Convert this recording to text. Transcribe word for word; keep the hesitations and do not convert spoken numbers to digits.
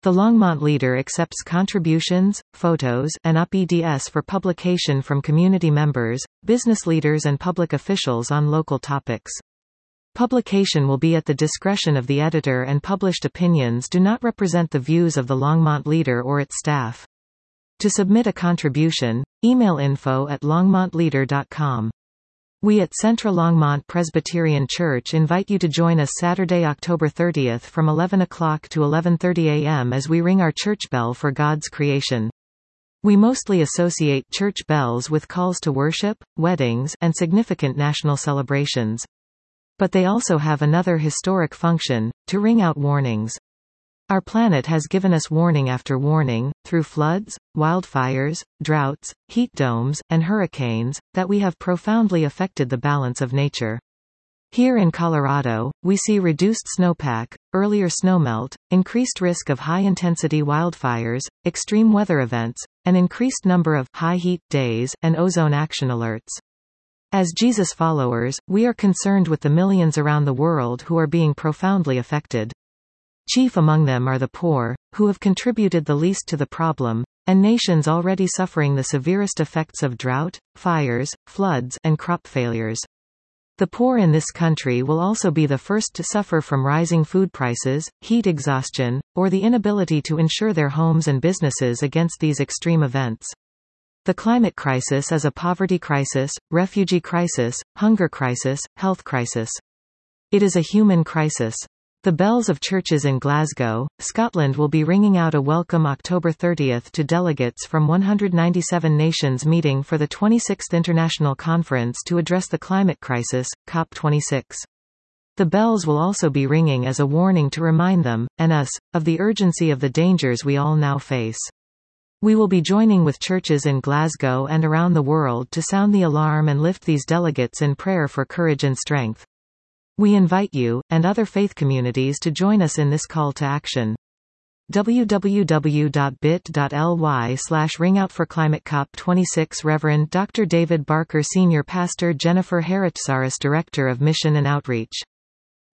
The Longmont Leader accepts contributions, photos, and U P E D S for publication from community members, business leaders and public officials on local topics. Publication will be at the discretion of the editor, and published opinions do not represent the views of the Longmont Leader or its staff. To submit a contribution, email info at longmont leader dot com. We at Central Longmont Presbyterian Church invite you to join us Saturday, October thirtieth from eleven o'clock to eleven thirty a m as we ring our church bell for God's creation. We mostly associate church bells with calls to worship, weddings, and significant national celebrations. But they also have another historic function, to ring out warnings. Our planet has given us warning after warning, through floods, wildfires, droughts, heat domes, and hurricanes, that we have profoundly affected the balance of nature. Here in Colorado, we see reduced snowpack, earlier snowmelt, increased risk of high-intensity wildfires, extreme weather events, an increased number of high heat days, and ozone action alerts. As Jesus followers, we are concerned with the millions around the world who are being profoundly affected. Chief among them are the poor, who have contributed the least to the problem, and nations already suffering the severest effects of drought, fires, floods, and crop failures. The poor in this country will also be the first to suffer from rising food prices, heat exhaustion, or the inability to insure their homes and businesses against these extreme events. The climate crisis is a poverty crisis, refugee crisis, hunger crisis, health crisis. It is a human crisis. The bells of churches in Glasgow, Scotland will be ringing out a welcome October thirtieth to delegates from one hundred ninety-seven nations meeting for the twenty-sixth International Conference to address the climate crisis, COP twenty-six. The bells will also be ringing as a warning to remind them, and us, of the urgency of the dangers we all now face. We will be joining with churches in Glasgow and around the world to sound the alarm and lift these delegates in prayer for courage and strength. We invite you, and other faith communities to join us in this call to action. w w w dot bit dot l y slash ringout for climate COP twenty-six Reverend Doctor David Barker Senior Pastor Jennifer Harritsaris Director of Mission and Outreach